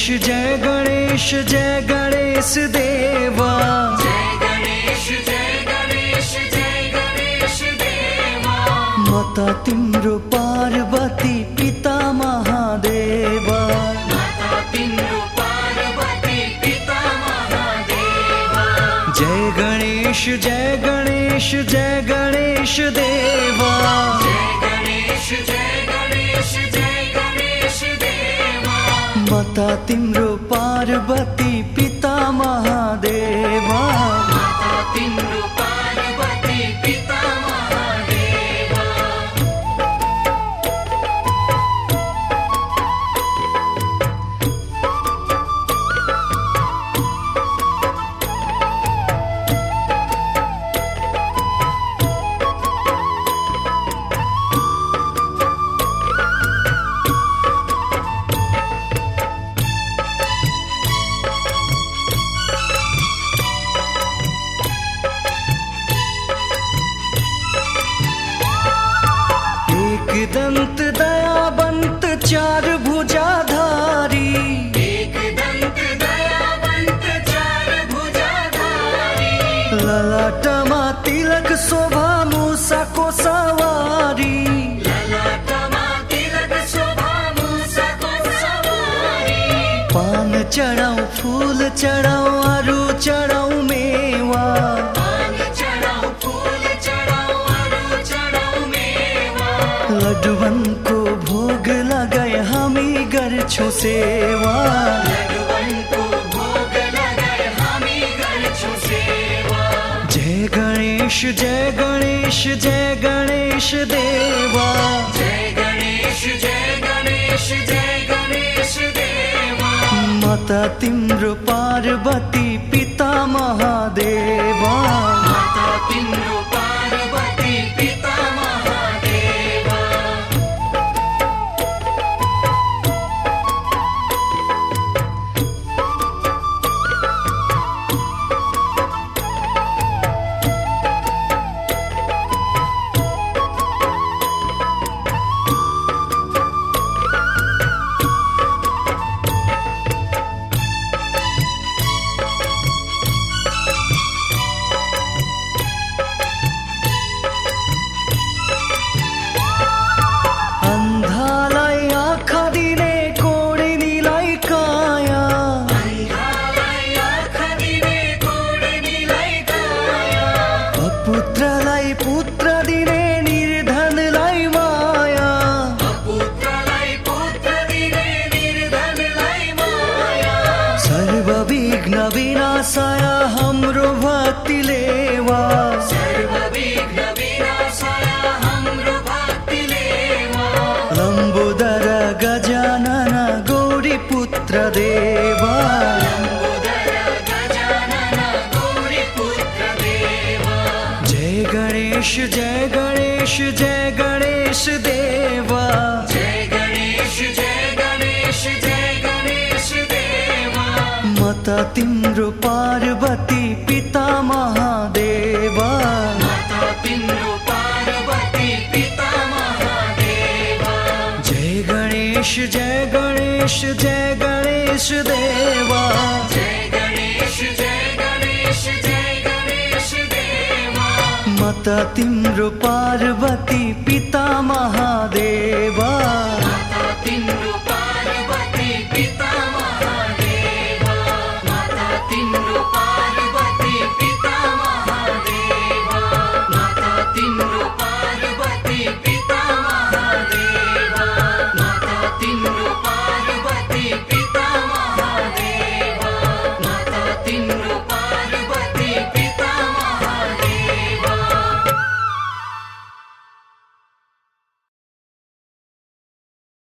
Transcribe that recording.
जय गणेश देवा। जय गणेश जय गणेश देवा। माता तिम्रो पार्वती पिता महादेवा। माता तिम्रो पार्वती पिता महादेवा। जय गणेश देवा। जय गणेश देवा। माता तिम्रो पार्वती पिता महादेवा। माता तिम्रो पार्वती पिता महादेवा। दंत दयावंत चार भुजाधारी। एक दंत दयावंत चार भुजाधारी। ललाटमा तिलक शोभा मूसा को सवारी। ललाटमा तिलक शोभा मूसा को सवारी। पान चढ़ाऊ फूल चढ़ाऊ अरु चढ़ाऊ मेवा। पान चढ़ाऊ फूल चढ़ाऊ अरु चढ़ाऊ मेवा। लड्डुवन को भोग लगाए हामी गर्छौं सेवा। लड्डुवन को भोग लगाए हामी गर्छौं सेवा। जय गणेश देवा। जय गणेश देवा। माता तिम्रो पार्वती पिता महादेवा। माता तिम्रो पार्वती पिता महादेवा। अन्धालाई आँखा दिने कोडिनीलाई काया। अन्धालाई आँखा दिने कोडिनीलाई काया। अपुत्रलाई पुत्र दिने निर्धनलाई माया। अपुत्रलाई पुत्र दिने निर्धनलाई माया। सर्व विघ्न विनाशाय हाम्रो भक्ति लेवा। सर्व विघ्न विनाशाय हाम्रो भक्ति लेवा। लम्बोदर गजानन गौरी पुत्र देवा। लम्बोदर गजानन गौरी पुत्र देवा। जय गणेश देवा। जय गणेश देवा। माता तिम्रो पार्वती पिता महादेवा। माता तिम्रो पार्वती पिता महादेवा। जय गणेश देवा। जय गणेश देवा। माता तिम्रो पार्वती पिता महादेवा। माता तिम्रो